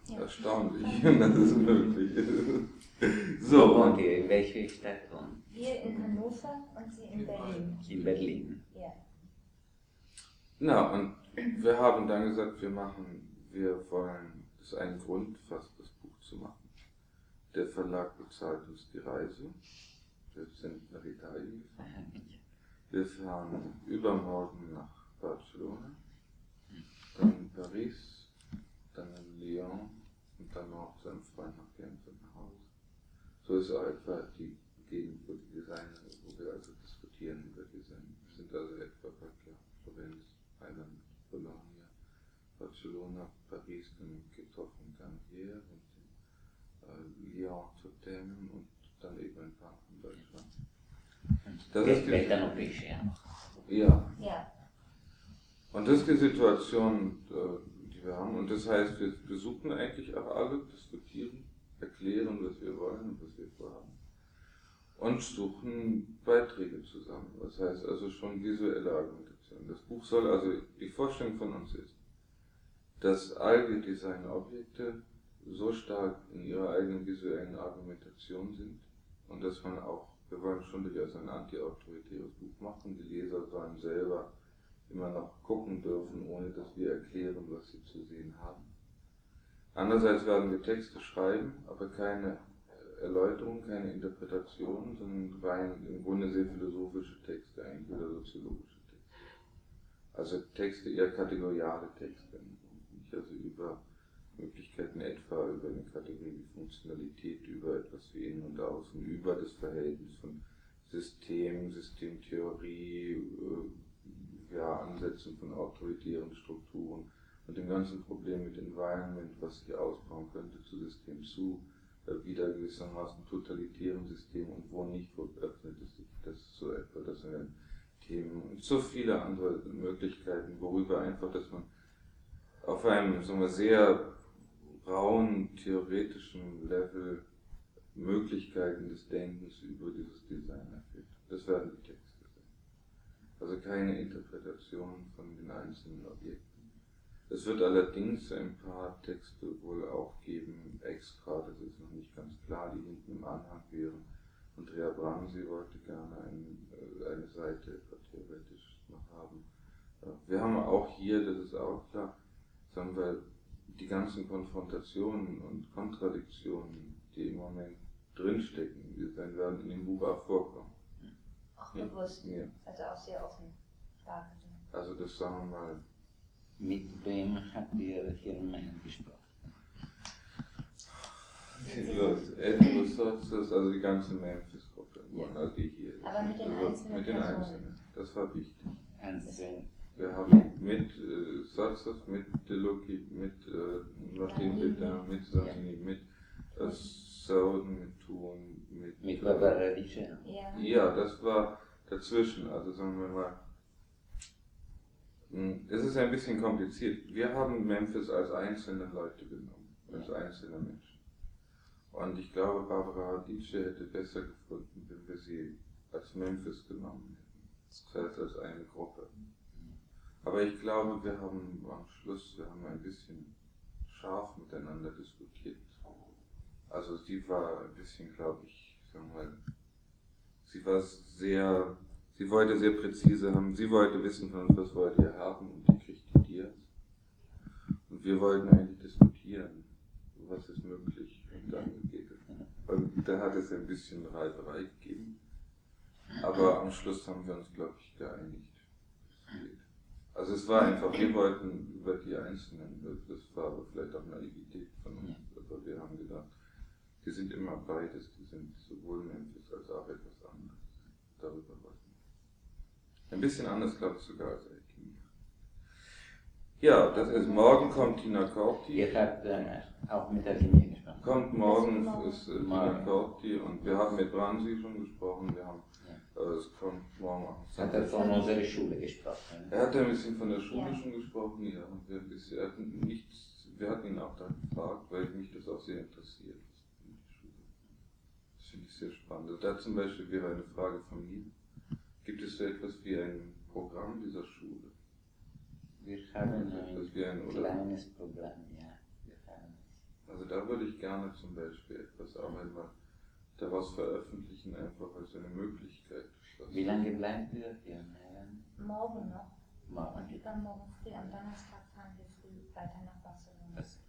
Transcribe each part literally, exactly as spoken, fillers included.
Ja. Erstaunlich, das ist möglich. So. Wo wohnt ihr? In welcher Stadt wohnt ihr? Wir in Hannover und Sie in Berlin. In Berlin. Ja. Na, und wir haben dann gesagt, wir machen, wir wollen, das ist ein Grund, fast das Buch zu machen. Der Verlag bezahlt uns die Reise. Wir sind nach Italien gefahren. Wir fahren übermorgen nach Barcelona, dann in Paris, dann in Lyon und dann noch zu einem Freund nach Genf und nach Hause. So ist auch etwa die Gegend, wo die Designer, wo wir also diskutieren über Design. Wir sind also etwa bei Florenz, Mailand, Bologna, Barcelona, Paris, dann getroffen und dann hier und in äh, Lyon zu Themen und dann eben ein paar in Deutschland. Das ist die, noch Pesce, ja. Ja. Ja. Und das ist die Situation, die wir haben. Und das heißt, wir besuchen eigentlich auch alle, diskutieren, erklären, was wir wollen und was wir vorhaben. Und suchen Beiträge zusammen. Das heißt also schon visuelle Argumentation. Das Buch soll also, die Vorstellung von uns ist, dass all die Designobjekte so stark in ihrer eigenen visuellen Argumentation sind und dass man auch, wir wollen schon durchaus ein anti-autoritäres Buch machen, die Leser sollen selber immer noch gucken dürfen, ohne dass wir erklären, was sie zu sehen haben. Andererseits werden wir Texte schreiben, aber keine Erläuterung, keine Interpretation, sondern rein im Grunde sehr philosophische Texte eigentlich oder soziologische Texte. Also Texte, eher kategoriale Texte, nicht also über Möglichkeiten etwa, über eine Kategorie wie Funktionalität, über etwas wie Innen und Außen, über das Verhältnis von System, Systemtheorie, äh, ja, Ansätzen von autoritären Strukturen und dem ganzen Problem mit Environment, was sich ausbauen könnte zu System zu, äh, wieder gewissermaßen totalitären Systemen und wo nicht, wo öffnet es sich das so etwa, das sind Themen und so viele andere Möglichkeiten, worüber einfach, dass man auf einem, sagen wir, sehr rauen theoretischen Level Möglichkeiten des Denkens über dieses Design erfüllt. Das werden die Texte sein. Also keine Interpretation von den einzelnen Objekten. Es wird allerdings ein paar Texte wohl auch geben, extra, das ist noch nicht ganz klar, die hinten im Anhang wären. Andrea Bramsi wollte gerne ein, eine Seite etwa theoretisch noch haben. Wir haben auch hier, das ist auch klar, sagen wir, die ganzen Konfrontationen und Kontradiktionen, die im Moment drinstecken, die werden in dem Buch auch vorkommen. Auch bewusst, ja. Also auch sehr offen dargestellt. Also das sagen wir mal. Mit wem habt ihr hier in Mainz gesprochen? Los, Edward Sotzes, also die ganze Memphis-Gruppe, ja. Also die hier. Aber mit den also einzelnen Mit den Personen. Einzelnen, das war wichtig. Einzeln. Wir haben mit äh, Sotzes, mit Delucchi, mit äh, Martin Witter, mit Santini, ja. mit äh, Soden, mit Thun, mit... Mit Barbara Dice? Ja. Ja, das war dazwischen, also sagen wir mal, es ist ein bisschen kompliziert. Wir haben Memphis als einzelne Leute genommen, als einzelne Menschen. Und ich glaube, Barbara Dice hätte besser gefunden, wenn wir sie als Memphis genommen hätten. Das heißt, als eine Gruppe. Aber ich glaube, wir haben am Schluss, wir haben ein bisschen scharf miteinander diskutiert. Also sie war ein bisschen, glaube ich, sagen wir mal, sie war sehr... Sie wollte sehr präzise haben, sie wollte wissen von uns, was wollt ihr haben und die kriegt die Dias. Und wir wollten eigentlich diskutieren, was ist möglich und dann geht es. Und da hat es ein bisschen Reiberei gegeben, aber am Schluss haben wir uns, glaube ich, geeinigt. Also es war einfach, wir wollten über die Einzelnen, das war aber vielleicht auch Naivität von uns, aber wir haben gedacht, die sind immer beides, die sind sowohl Memphis als auch etwas anderes. Darüber wollten wir. Ein bisschen anders, glaube ich, sogar als Alchemie. Ja, das ist, morgen kommt Tina Corti. Ihr habt äh, auch mit Alchemie gesprochen. Kommt morgen, ist äh, Tina Corti und wir haben mit Bramsi schon gesprochen, wir haben, ja. äh, es kommt morgen auch. Hat er von unserer Schule gesprochen? Er hat ein bisschen von der Schule ja. schon gesprochen, ja, und wir, ein bisschen, er hat nichts, wir hatten ihn auch da gefragt, weil mich das auch sehr interessiert. Das finde ich sehr spannend. Also da zum Beispiel wäre eine Frage von mir. Gibt es so etwas wie ein Programm dieser Schule? Wir haben ein ein, kleines Programm, ja. Wir haben Also da würde ich gerne zum Beispiel etwas arbeiten, mal daraus veröffentlichen, einfach als eine Möglichkeit. Wie lange bleibt ihr hier? Morgen noch. Morgen. Und übermorgen früh, am Donnerstag fahren wir früh weiter nach Barcelona. Das,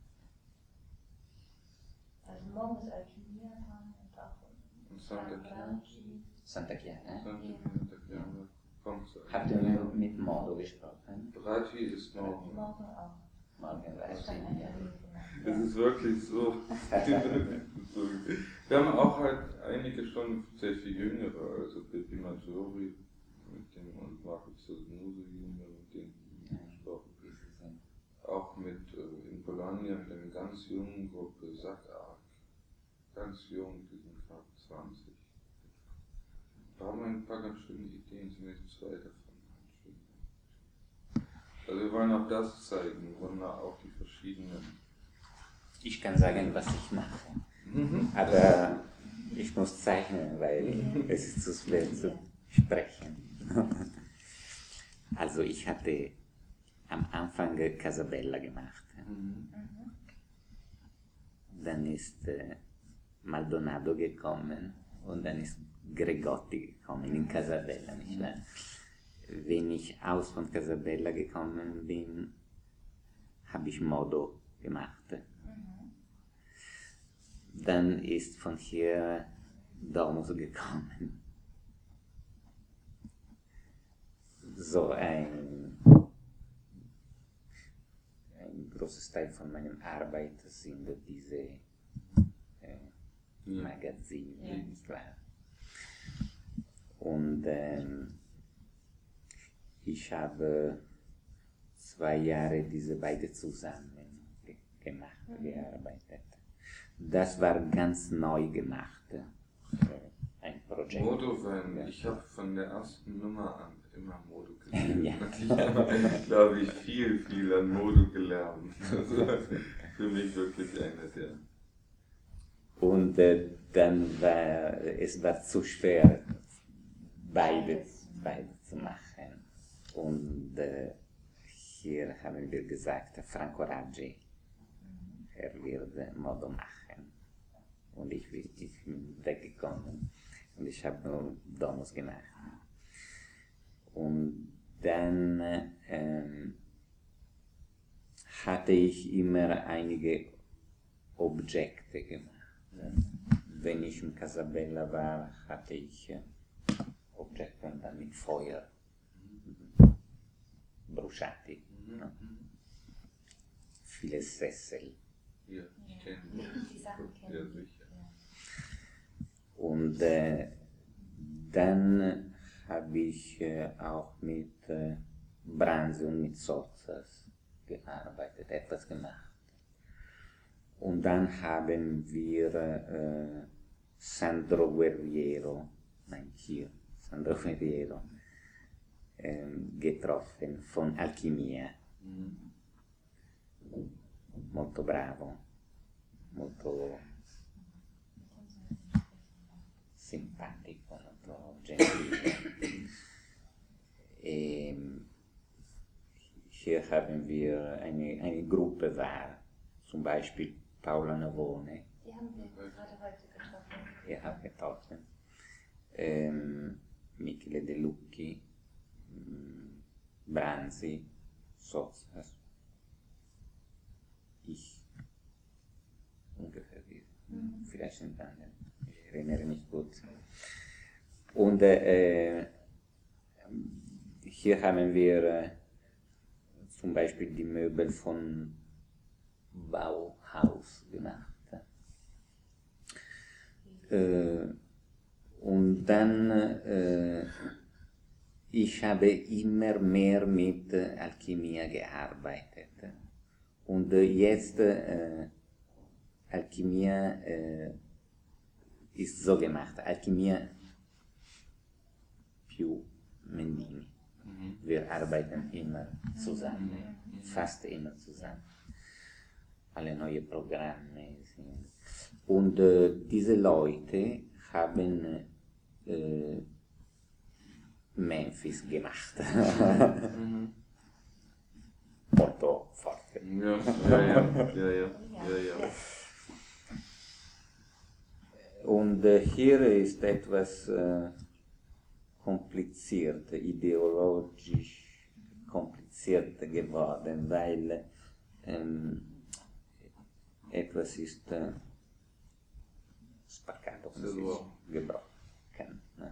Also morgen ist Alchemia dran und auch Und Santa Chiara. Santa Chiara. Santa Chiara. Kommt zu Habt ihr mit, mit Modo gesprochen? Brati ist morgen. morgen auch. Morgen weiß Das kann ich ein nicht. Termin gemacht. Es ist wirklich so. Wir haben auch halt einige schon sehr viel jüngere, also Pippi Maggiori mit dem und Marco Zosmuso Junior, mit denen gesprochen. Auch mit äh, in Bologna mit einer ganz jungen Gruppe, Sack-Arc. Ganz jung, die sind knapp zwanzig. Da haben wir ein paar ganz schöne Ideen, zumindest zwei davon. Also wir wollen auch das zeigen, wir wollen auch die verschiedenen. Ich kann sagen, was ich mache. Mhm. Aber ich muss zeichnen, weil es ist zu schwer zu sprechen. Also ich hatte am Anfang Casabella gemacht. Mhm. Dann ist äh, Maldonado gekommen und dann ist Gregotti gekommen in Casabella, nicht wahr? Wenn ich aus von Casabella gekommen bin, habe ich Modo gemacht. Dann ist von hier Domus gekommen. So ein, ein großes Teil von meiner Arbeit sind diese äh, Ja. Magazine, Ja. nicht wahr? Und ähm, ich habe zwei Jahre diese beiden zusammen ge gemacht, Mhm. gearbeitet. Das war ganz neu gemacht, äh, ein Projekt. Modo, weil Ja. ich habe von der ersten Nummer an immer Modo gelernt. Ja. Und ich habe, glaube ich, viel, viel an Modo gelernt. Das war für mich wirklich einer der. Und äh, dann war es war zu schwer, beide, beide zu machen. Und äh, hier haben wir gesagt, Franco Raggi, er wird Modo machen. Und ich, ich bin weggekommen und ich habe nur Domus gemacht. Und dann ähm, hatte ich immer einige Objekte gemacht. Wenn ich in Casabella war, hatte ich äh, Objekte und dann mit Feuer, bruciati, no? Viele Sessel. Ja, ich kenne Die Sachen Ja, kennen wir. sicher. Ja. Und äh, dann habe ich äh, auch mit äh, Branzi und mit Sozzas gearbeitet, etwas gemacht. Und dann haben wir äh, Sandro Guerriero, nein, hier, Sandro Guerriero, ähm, getroffen von Alchimia. Mhm. Molto bravo, molto simpatico, molto gentile. E hier haben wir eine, eine Gruppe war, zum Beispiel Paola Navone, Die haben wir gerade heute getroffen. ihr habt getroffen, ähm, Michele De Lucchi, mh, Branzi, Sozzas, ich, ungefähr wie, Mhm. vielleicht sind andere, ich erinnere mich gut. Und äh, hier haben wir äh, zum Beispiel die Möbel von Bauhaus gemacht. Äh, und dann, äh, ich habe immer mehr mit äh, Alchimia gearbeitet. Und äh, jetzt, äh, Alchimia äh, ist so gemacht, Alchimia più Mendini. Mhm. Wir arbeiten immer zusammen, fast immer zusammen. Alle neue Programme sind. Und äh, diese Leute haben äh, Memphis gemacht. Mhm. Molto forte. Ja, ja, ja, ja, ja. Ja, Ja, ja. Und äh, hier ist etwas äh, kompliziert, ideologisch kompliziert geworden, weil ähm, etwas ist äh, spaccato, come si dice, gebrochen, ne?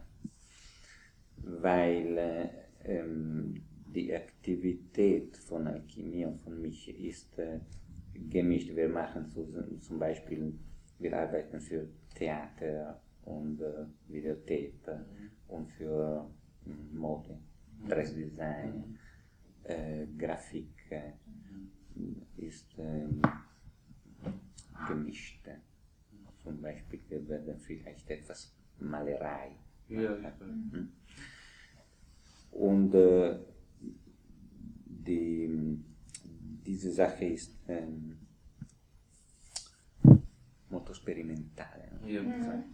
Weil äh, ähm, die Aktivität von Alchemie und von mich ist äh, gemischt. Wir machen so, zum Beispiel, wir arbeiten für Theater und äh, Videotape mhm. und für äh, Mode, Dressdesign, äh, Grafik äh, ist äh, gemischt. Zum Beispiel, wir werden vielleicht etwas Malerei machen. Ja, mhm. Und äh, die, diese Sache ist ähm, molto sperimentale. No? Ja. Mhm.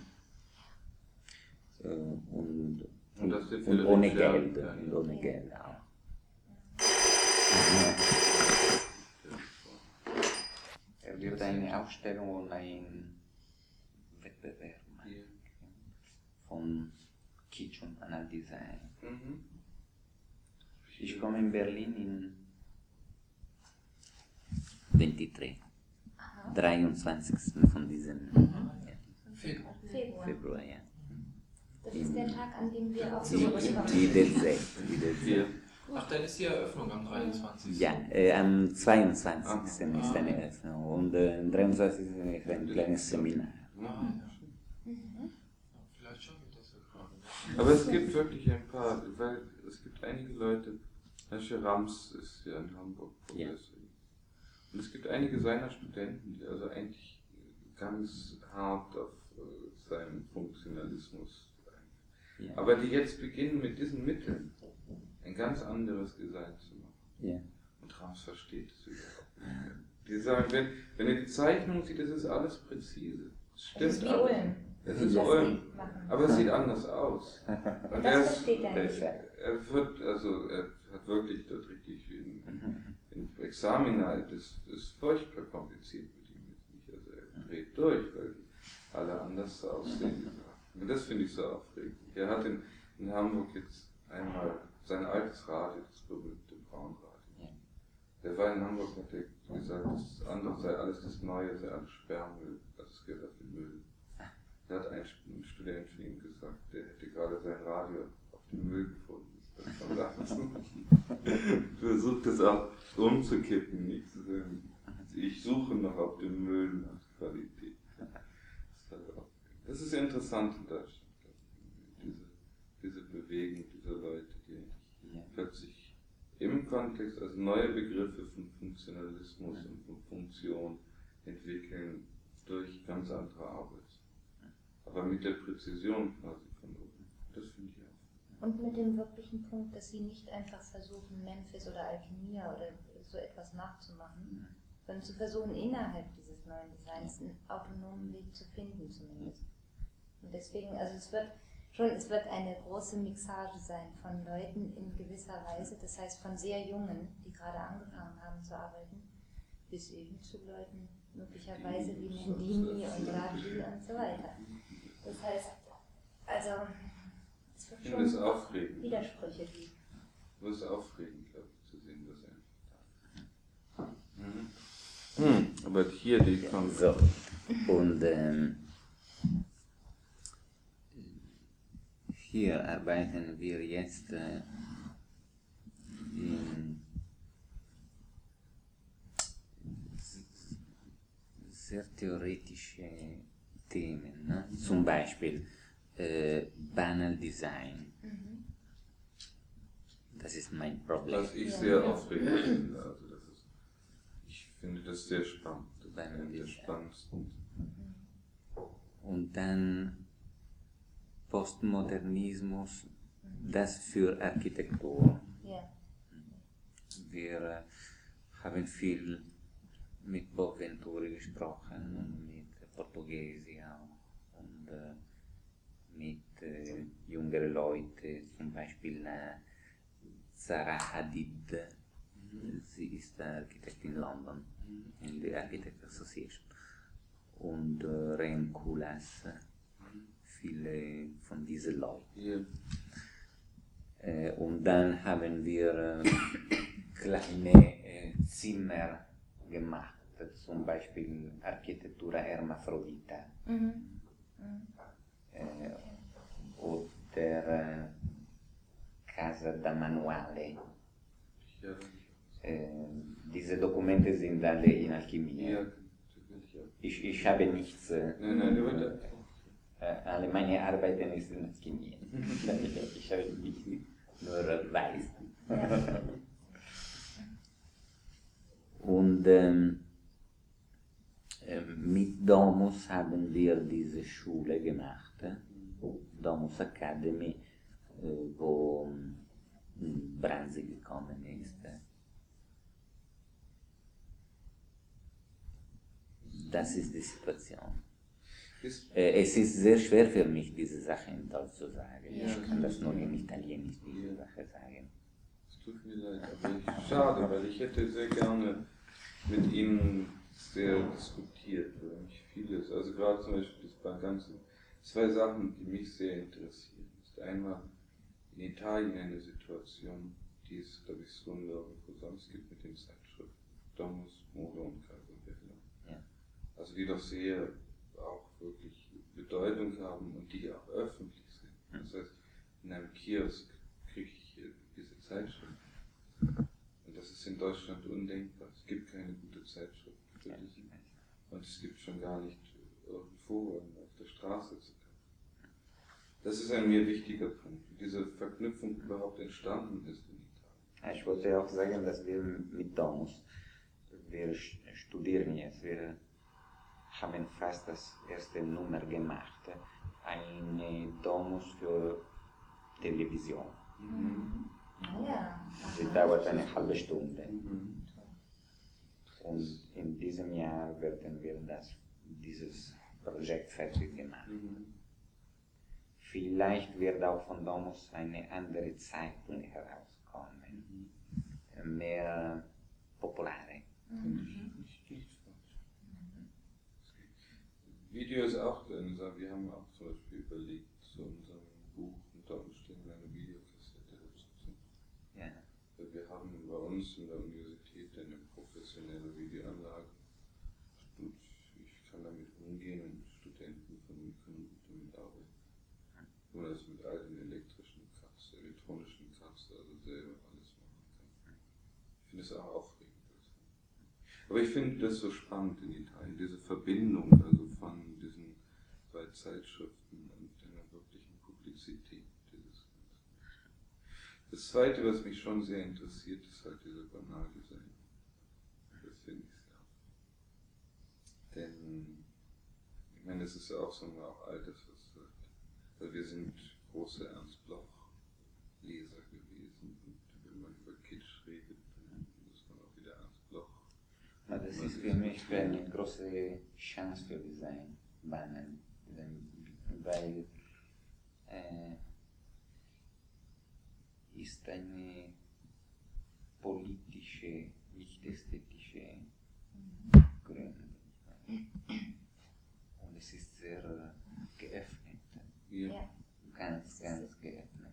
Äh, und, und, das und, und ohne Geld. Ja. Und ohne ja. Geld auch. Ja. Er wird eine Ausstellung und ein Wettbewerb ja. von Kitsch und Analdesign. Mhm. Ich komme in Berlin in dreiundzwanzig. Aha. dreiundzwanzigsten von diesem ja. Februar. Februar, ja. Das ist der Tag, an dem wir auch so wie der See. Ach, dann ist die Eröffnung am dreiundzwanzigsten. Ja, äh, am zweiundzwanzigsten Ah. ist eine Eröffnung und äh, am dreiundzwanzigsten ist ein kleines Seminar. Ah, ja. Mhm. Vielleicht schaffe ich das ja gerade. Aber es gibt wirklich ein paar, weil es gibt einige Leute, Herr Rams ist ja in Hamburg Professor. Ja. Und es gibt einige seiner Studenten, die also eigentlich ganz hart auf äh, seinen Funktionalismus eingehen. Ja. Aber die jetzt beginnen mit diesen Mitteln ein ganz anderes Design zu machen. Ja. Und Rams versteht es überhaupt nicht. Die sagen, wenn, wenn ihr die Zeichnung sieht, das ist alles präzise. Es stimmt das ist wie alles. Ulm. Es ist Ulm. Aber es sieht anders aus. Und er, ist, er wird, also er hat wirklich dort richtig in, in Examina, das ist furchtbar kompliziert mit ihm jetzt nicht. Also er dreht durch, weil alle anders aussehen. Und das finde ich so aufregend. Er hat in, in Hamburg jetzt einmal sein altes Radio, das berühmte Frauenradio. Der war in Hamburg, hat er gesagt, das andere sei alles das Neue, sei alles Sperrmüll, also es gehört auf den Müll. Da hat ein Student von ihm gesagt, der hätte gerade sein Radio auf dem Müll gefunden. Versucht das auch umzukippen, nicht zu sagen, ich suche noch auf dem Müll nach Qualität. Das ist interessant in Deutschland, diese, diese Bewegung dieser Leute, die ja. plötzlich im Kontext, also neue Begriffe von Funktionalismus und von Funktion entwickeln durch ganz andere Arbeit. Aber mit der Präzision quasi von oben. Das finde ich auch. Und mit dem wirklichen Punkt, dass sie nicht einfach versuchen, Memphis oder Alchemia oder so etwas nachzumachen, mhm. sondern zu versuchen, innerhalb dieses neuen Designs einen autonomen Weg zu finden zumindest. Und deswegen, also es wird schon, es wird eine große Mixage sein von Leuten in gewisser Weise, das heißt von sehr Jungen, die gerade angefangen haben zu arbeiten, bis eben zu Leuten möglicherweise wie Mendini und Raji und so weiter. Das heißt, also es wird schon das aufregend. Widersprüche geben. Das ist aufregend, glaube ich, zu sehen, was er einfach da ist. Mhm. Hm, aber hier die kommt. So, und ähm, hier arbeiten wir jetzt äh, in sehr theoretische Themen, ne? Zum Beispiel äh, Banal Design. Mhm. Das ist mein Problem. Was ich sehr aufregend finde, also das ist, ich finde das sehr spannend. Das Banal ist der spannendsten. Und dann Postmodernismus, das für Architektur. Ja. Wir äh, haben viel mit Boccaventuri gesprochen und mit Portugiesi auch und äh, mit äh, jüngeren Leuten, zum Beispiel äh, Zaha Hadid. Sie ist best architect in London, in the Architect Association. Und äh, Rem Koolhaas, viele von diesen Leuten. Yeah. Äh, und dann haben wir äh, kleine äh, Zimmer gemacht, zum Beispiel Architettura Hermaphrodita Mhm. Mhm. äh, oder äh, Casa da Manuale. Ja, Äh, diese Dokumente sind alle in Alchemie. ja, natürlich, ja. Ich, ich habe nichts, äh, Nein, nein, aber da, äh, alle meine Arbeiten ist in Alchemie. Ich habe nicht nur weiß. Ja. Und ähm, ähm, mit Domus haben wir diese Schule gemacht, äh, Domus Academy, äh, wo ähm, Branzi gekommen ist. äh. Das ist die Situation. ist, Äh, es ist sehr schwer für mich, diese Sache in Deutsch zu sagen. Ja, Ich kann das das nur ist- in Italienisch, diese Ja. Sache sagen. es tut mir leid, aber ich, schade, weil ich hätte sehr gerne mit Ihnen sehr diskutiert, über mich vieles. Also gerade zum Beispiel das war ganz, zwei Sachen, die mich sehr interessieren. Das ist einmal in Italien eine Situation, die es, glaube ich, so nirgendwo sonst gibt mit den Zeitschriften. Domus, Mode und Casa Bella. Ja. Also die doch sehr auch wirklich Bedeutung haben und die auch öffentlich sind. Das heißt, in einem Kiosk kriege ich äh, diese Zeitschrift. Und das ist in Deutschland undenkbar. Es gibt keine gute Zeitschrift für dich. Und es gibt schon gar nicht irgendwo auf der Straße zu kaufen. Das ist ein mir wichtiger Punkt, wie diese Verknüpfung überhaupt entstanden ist in Italien. Ich wollte auch sagen, dass wir mit Domus, wir studieren jetzt, wir haben fast das erste Nummer gemacht, eine Domus für Television. Mhm. Ah ja. Sie dauert eine halbe Stunde. Mhm. Und in diesem Jahr werden wir das, dieses Projekt fertig gemacht. Mhm. Vielleicht wird auch von Domus eine andere Zeitung herauskommen, mehr populare. Finde ich nicht, nicht falsch. Video ist auch drin, so, wir haben auch zum Beispiel überlegt, zu unserem Buch unter Umständen eine Videokassette dazu zu machen. Ja. Weil wir haben bei uns in der Universität eine professionelle Videoanlage und ich kann damit umgehen und Studenten von mir können damit arbeiten. Nur das mit all den elektrischen Cuts, elektronischen Cuts, also selber alles machen kann. Ich finde es auch aufregend. Aber ich finde das so spannend in Italien, diese Verbindung also von diesen zwei Zeitschriften und einer wirklichen Publizität dieses Ganzen. Das Zweite, was mich schon sehr interessiert, ist halt dieser Banaldesign. Das finde ich sehr. Denn, ich meine, das ist ja auch, sagen wir, auch Altersversagt. Weil wir sind große Ernst Bloch-Leser gewesen. Und wenn man über Kitsch redet, dann muss man auch wieder Ernst Bloch. Aber das ist für mich eine große Chance für Design, Bahnen, weil äh, ist eine politische, nicht ästhetische Gründung. Und es ist sehr geöffnet, Ja. Ja. ganz, ganz geöffnet,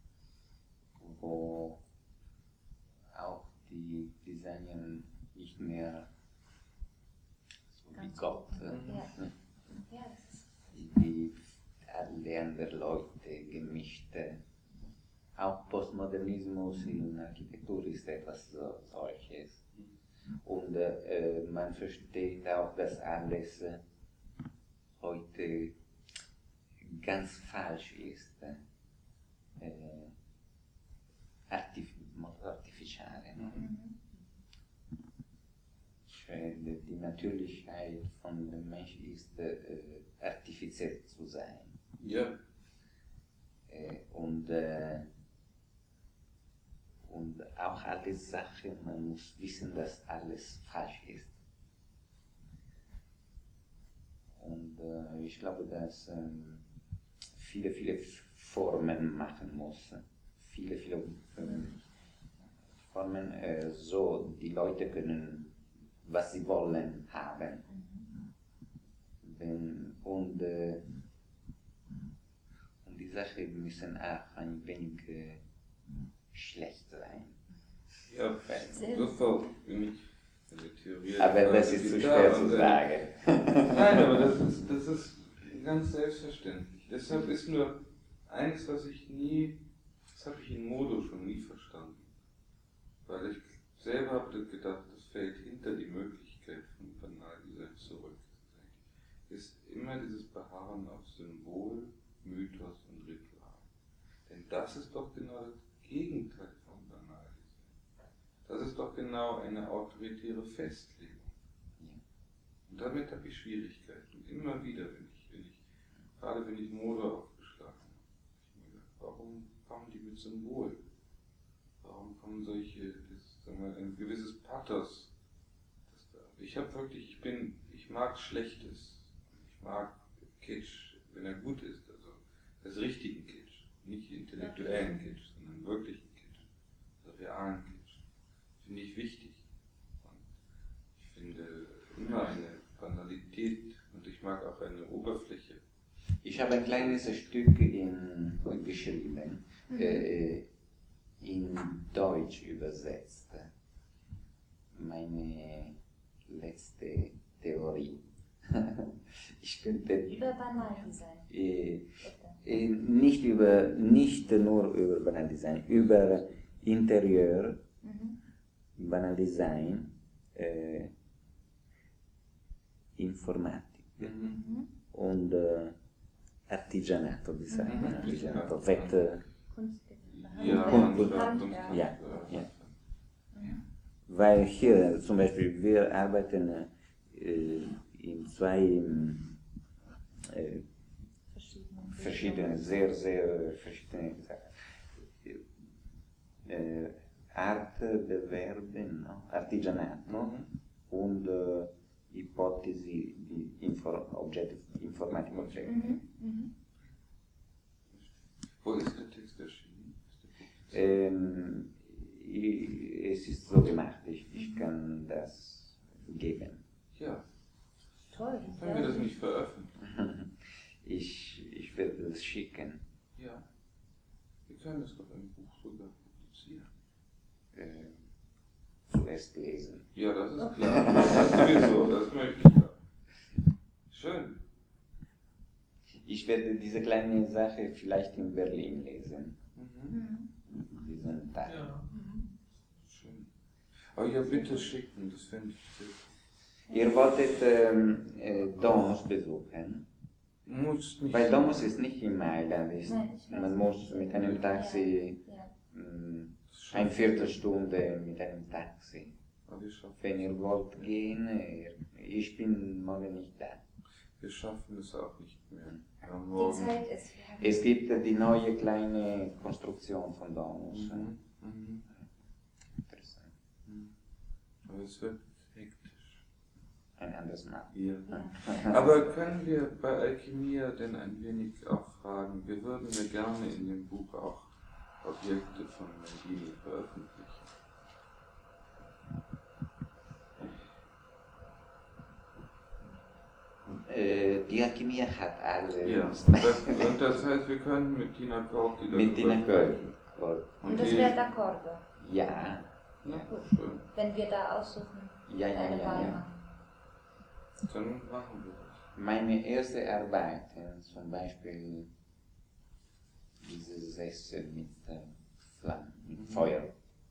wo auch die Designer nicht mehr so wie Ganz Gott, gut. äh, Ja. Ja, das ist. wie alle anderen Leute gemischt. Auch Postmodernismus in Architektur ist etwas so, solches. Und äh, man versteht auch, dass alles äh, heute ganz falsch ist. Äh, artif molto artificiale. Mhm. Cioè, die Natürlichkeit von dem Menschen ist äh, artifiziell zu sein. Ja. Äh, und, äh, und auch alle Sachen, man muss wissen, dass alles falsch ist. Und äh, ich glaube, dass ähm, viele, viele Formen machen muss. Viele, viele ähm, Formen, äh, so die Leute können, was sie wollen, haben. Wenn, und, äh, und die Sache müssen auch ein wenig äh, schlecht sein. Ja, sofort bin ich in der Theorie. Aber das ist zu schwer zu sagen. Nein, aber das ist, das ist ganz selbstverständlich. Deshalb ist nur eins, was ich nie, das habe ich in Modo schon nie verstanden. Weil ich selber habe gedacht, das fällt hinter die Möglichkeit von Banaldesign zurück. Ist immer dieses Beharren auf Symbol, Mythos und Ritual. Denn das ist doch genau das Gegenteil von Banaldesign. Das ist doch genau eine autoritäre Festlegung. Und damit habe ich Schwierigkeiten. Immer wieder, wenn ich, wenn ich gerade wenn ich Mode aufgeschlagen habe, ich mir gedacht, warum kommen die mit Symbol? Warum kommen solche, das, sagen wir, ein gewisses Pathos? Das da. Ich habe wirklich, ich bin, ich mag Schlechtes. Ich mag Kitsch, wenn er gut ist, also das richtigen Kitsch, nicht intellektuellen Kitsch, sondern wirklichen Kitsch, also realen Kitsch. Finde ich wichtig. Und ich finde immer eine Banalität und ich mag auch eine Oberfläche. Ich habe ein kleines Stück in, geschrieben, mhm. äh, in Deutsch übersetzt. Meine letzte Theorie. Ich könnte über Banaldesign. Äh, äh, nicht, über, nicht nur über Banaldesign, über Interieur, mhm. Banaldesign, äh, Informatik mhm. und äh, Artigianato, wie sagt man? Mhm. Artigianato, Wette. Ja, Kunst, ja, ja, ja. Mhm. Weil hier zum Beispiel, wir arbeiten äh, in zwei äh, verschiedene, sehr, sehr verschiedene äh, Artbewerben, no? Artigianato mhm. und äh, Hypothesi, die Info, Objektiv, Informatik Objektiv. Mhm. Mhm. Wo ist der Text erschienen? Ähm, ich, es ist so gemacht, ich, ich kann das geben. Ja. Toll. Können wir das nicht veröffentlichen? Ich, ich werde es schicken. Ja. Wir können das doch im Buch sogar publizieren. Äh, zuerst lesen. Ja, das ist klar. Das sowieso, das möchte ich ja. Schön. Ich werde diese kleine Sache vielleicht in Berlin lesen. Mhm. Diesen Tag. Ja. Schön. Aber ja, bitte schicken, das fände ich sehr. Ihr wolltet ähm, äh, Domus besuchen. Muss nicht. Weil Domus ist nicht in Mailand. Ist, Nein, man muss mit einem Taxi ja. Ja. mh, eine Viertelstunde mit einem Taxi. Wenn ihr wollt gehen, ich bin morgen nicht da. Wir schaffen es auch nicht mehr. Ja, Die Zeit ist. Es gibt die neue kleine Konstruktion von Domus. Mhm. Mhm. Interessant. Mhm. Aber es wird hektisch. Ein anderes Mal. Ja. Ja. Aber können wir bei Alchemia denn ein wenig auch fragen, wir würden ja gerne in dem Buch auch Objekte von Mangini veröffentlichen. Äh, die Alchemia hat alle. Ja, das, und das heißt, wir können mit Tina Korki Mit Tina Korki. Und, und das wäre d'accordo. Ja. Ja, ja. schön. Wenn wir da aussuchen, ja, ja, eine ja, Wahl ja. machen. Dann machen wir das. Meine erste Arbeit, zum Beispiel diese Sessel mit äh, Flammen, mit mhm. Feuer.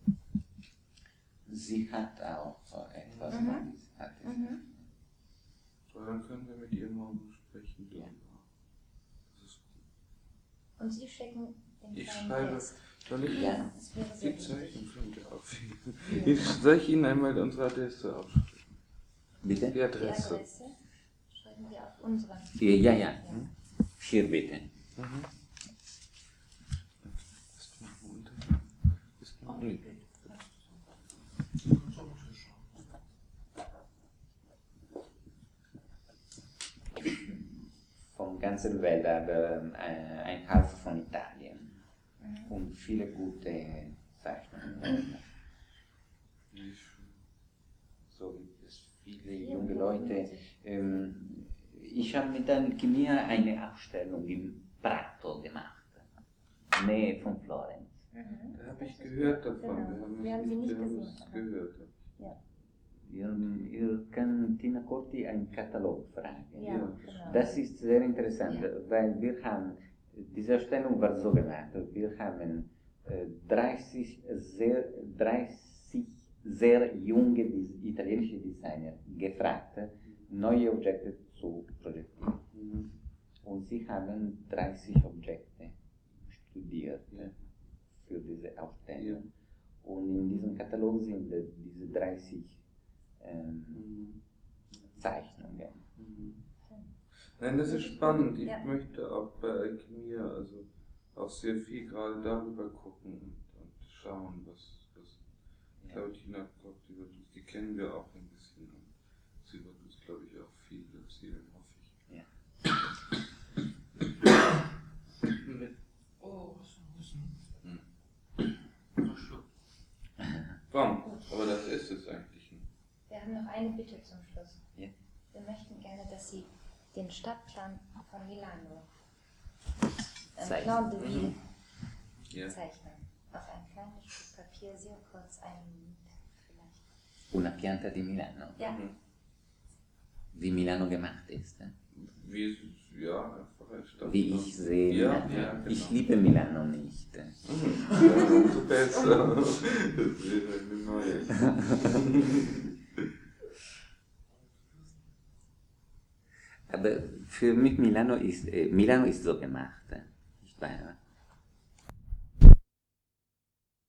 Sie hat auch etwas mhm. von diesem. Hat mhm. So, dann können wir mit ihr morgen sprechen. Ja. Das ist gut. Und Sie schicken den Ich kleinen schreibe, Text. soll ich ja. Das wäre sehr die Zeichen könnt ihr aufheben. Ja. Ich soll ich Ihnen einmal unsere Adresse aufschreiben? Bitte? Die Die Adresse. Adresse schreiben wir auf unsere. Ja, ja. Ja. Hier bitte. Mhm. Ist noch ein Unter- ist noch Okay, ein- gut. Von ganzer Welt, aber äh, ein Halb von Italien. Mhm. Und viele gute Zeichnungen. viele junge Leute. Ähm, ich habe mit Alchemia eine Ausstellung im Prato gemacht, Nähe von Florenz. Mhm. Da habe ich gehört davon. Genau. Wir haben, Wir haben es sie nicht wir haben gesehen, es aber- gehört. Ja, Ihr, ihr könnt Tina Corti einen Katalog fragen. ja, Ja. genau. Das ist sehr interessant, weil wir haben, diese Erstellung war so gemacht, wir haben äh, dreißig, sehr, dreißig sehr junge dis- italienische Designer gefragt, neue Objekte zu projektieren. Mhm. Und sie haben dreißig Objekte studiert Ja. für diese Ja. Ausstellung. Und in diesem Katalog sind äh, diese dreißig ähm, Mhm. Zeichnungen. Mhm. Nein, das ist spannend. Ich Ja. möchte auch bei Alchemia also auch sehr viel gerade darüber gucken und, und schauen, was, was Claudina Corti wird uns, die kennen wir auch ein bisschen und sie wird uns, glaube ich, auch viel erzählen, hoffe ich. Ja. Mit Oh, was für ein Husten. Hm. Verschluckt. Komm, aber das ist es eigentlich nicht. Wir haben noch eine Bitte zum Schluss. Ja. Wir möchten gerne, dass Sie den Stadtplan von Milano, ein Zeichnen. Plan de Ville, Ja. zeichnen. Auf ein kleines Stück Papier, sehr kurz, eine Minute vielleicht. Una pianta di Milano, Ja, Mhm. wie Milano gemacht ist. eh? Wie, ja, einfach ein Stadt. Wie ich sehe Ja, Milano. ja, genau. Ich liebe Milano nicht. eh? Mhm. Ja, umso besser. Das wäre eine neue. Aber für mich Milano ist, äh, Milano ist so gemacht. eh? Nicht wahr?